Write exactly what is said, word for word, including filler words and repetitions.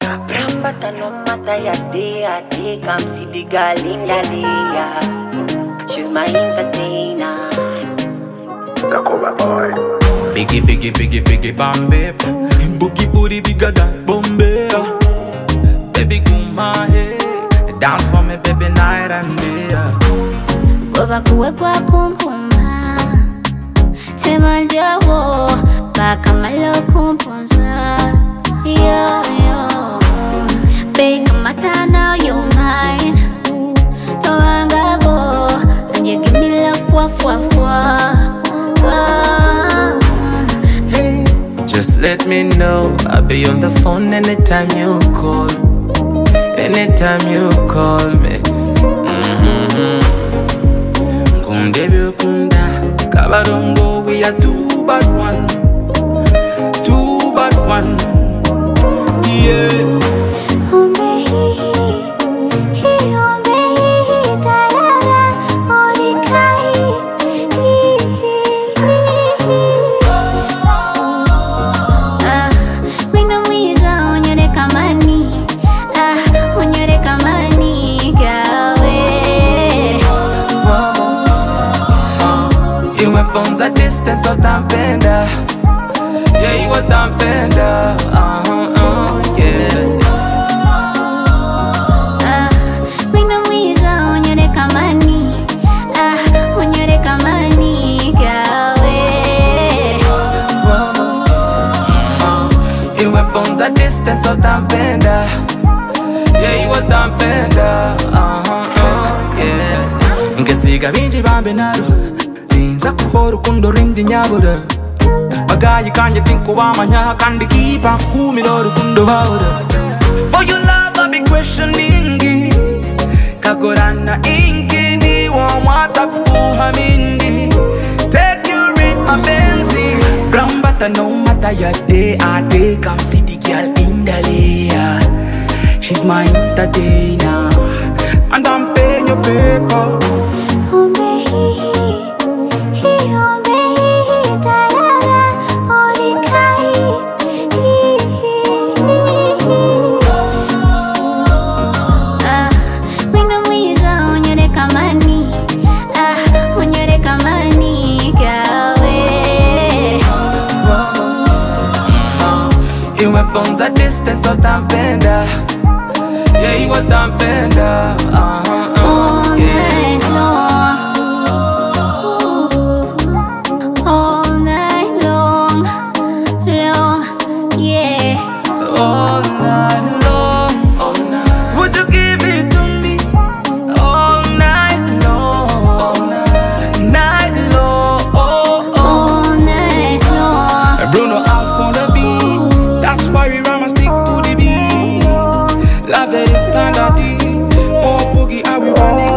Brambata no mata ya dia, dia come see the girl in the day. She's my entertainer. Takoba boy. Biggie, biggie, biggie, biggie, bambe. Boogie booty bigger than Bombay. Baby, come my head. Dance for me, baby, night and day. Gova kuwe kwa kumpuma Tema njawo Baka malo kumpunza Yo, yo Beka mata now you're mine Toanga bo And you give me love fwa fwa fwa Hey, just let me know I'll be on the phone anytime you call. Anytime you call me. Mm-hmm. Baby, kunda Kabarongo, we are two but one. Two but one. Yeah. Umbe hi hi Hi umbe hi hi Tarara Orika hi Hi hi hi hi Ah, Wina wiza unyore kamani Ah, unyore kamani Gawe Phones at distance, so tampenda. Yeah, you got tampenda. Uh-huh, uh, yeah. Ah, Wina wiza unyore kamani Ah, unyore kamani Gawe You have phones at distance, so tampenda. Yeah, you got tampenda. Uh-huh, uh, yeah. Nkesiga binji bambe naro. Ninza kuhoro kundo rindi nyabura Bagayi kanye tinku wamanya kandi kipa kumiloro kundo haura. For your love I be questioning Kagorana inki ni wamata kufuha mindi. Take you in my benzi Brambata no matter your day I day come see the girl in the layer. She's my entertainer And I'm paying your paper. Umbe hi hi Hi umbe hi hi Tarara Orika hi Hi hi hi hi Ah, Wina wiza unyore kamani Ah, unyore kamani Gawe You have phones at distance, so tampenda. Yeah, you got tampenda. Uh-huh, uh, All yeah. night long Ooh, all night long Long, yeah All night long, all night. Would you give it to me? All night long, all night, night long, oh, oh. All night long Bruno out on the beat. That's why we rhyme and stick to the beat. Love it is standard. Pop boogie, how we running